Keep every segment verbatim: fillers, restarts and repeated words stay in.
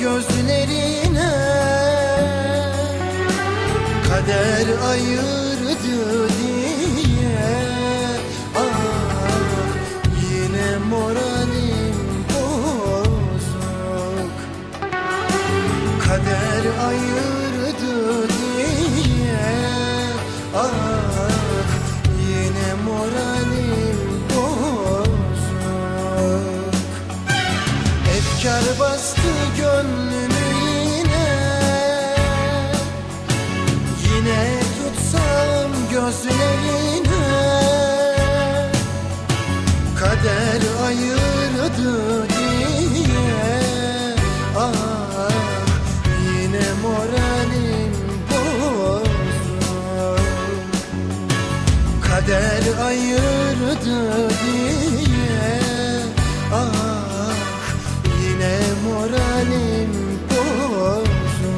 gözlerine, kader ayırdı diye. Ah, yine moralim bozuk. Kader ayırdı diye. Ah, yine moralim bozuk. Efkar bastı gönlümü yine. Yine tutsam gözlerine, kader ayırdı diye. Ah, yine moralim bozuk. Kader ayırdı diye. Ah, yine moralim bozuk.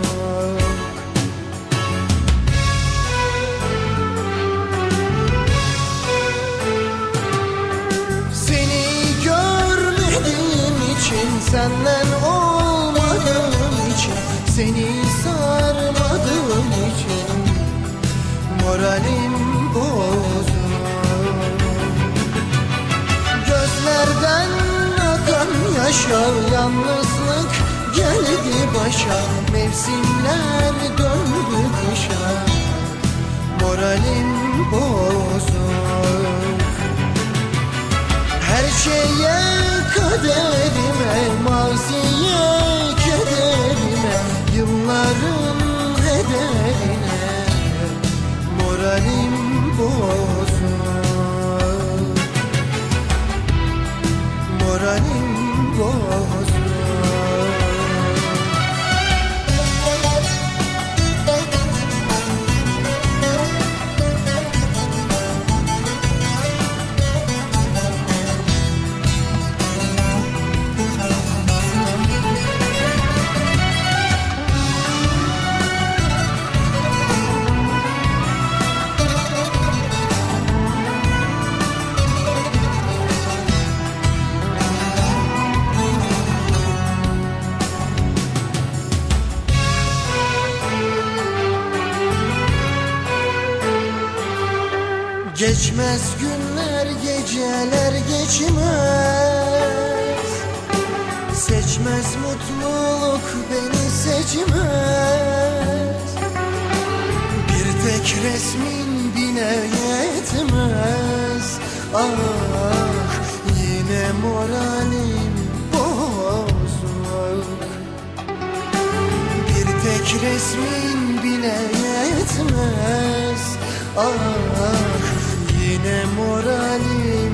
Seni görmediğim için, senden olmadığım için, seni sarmadığım için moralim bozuk. Gözlerden akan yaşa, yalnızlık geldi başa. Mevsimler döndü kışa, moralim bozuk. Her şeye kaderime, maziye kederime, yılların hederine moralim bozuk. Moralim bozuk. Geçmez günler, geceler geçmez. Seçmez mutluluk beni, seçmez. Bir tek resmin bile yetmez. Ah, yine moralim bozuk. Bir tek resmin bile yetmez. Ah, yine moralim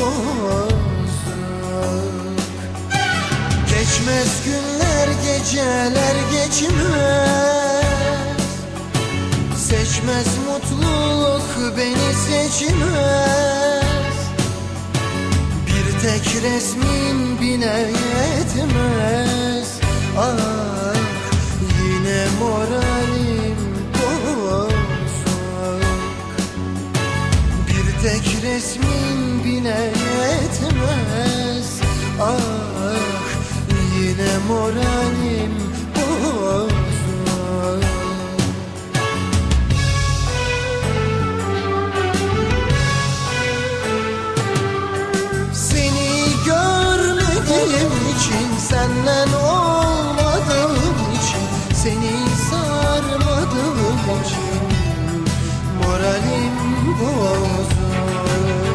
bozuk. Geçmez günler, geceler geçmez. Seçmez mutluluk beni, seçmez. Bir tek resmin bile yetmez. Ah, yine moralim bozuk. Bir tek resmin bile yetmez. Ah, yine moralim bozuk. Seni görmediğim için, senden olmadığım için, seni sarmadığım için moralim bozuk.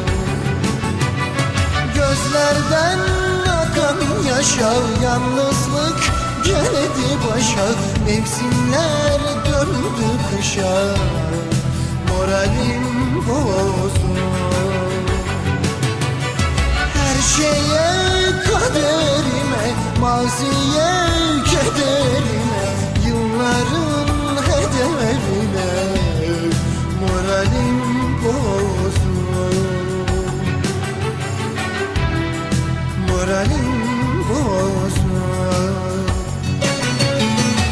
Gözlerden akan yaşa, yalnızlık geldi başa. Mevsimler döndü kışa, moralim bozuk. Her şeye kaderime, maziye kederime, yılların hederine moralim bozuk. Moralim bozuk.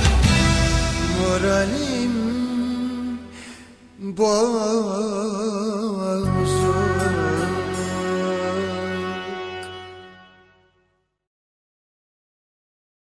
Moralim bozuk.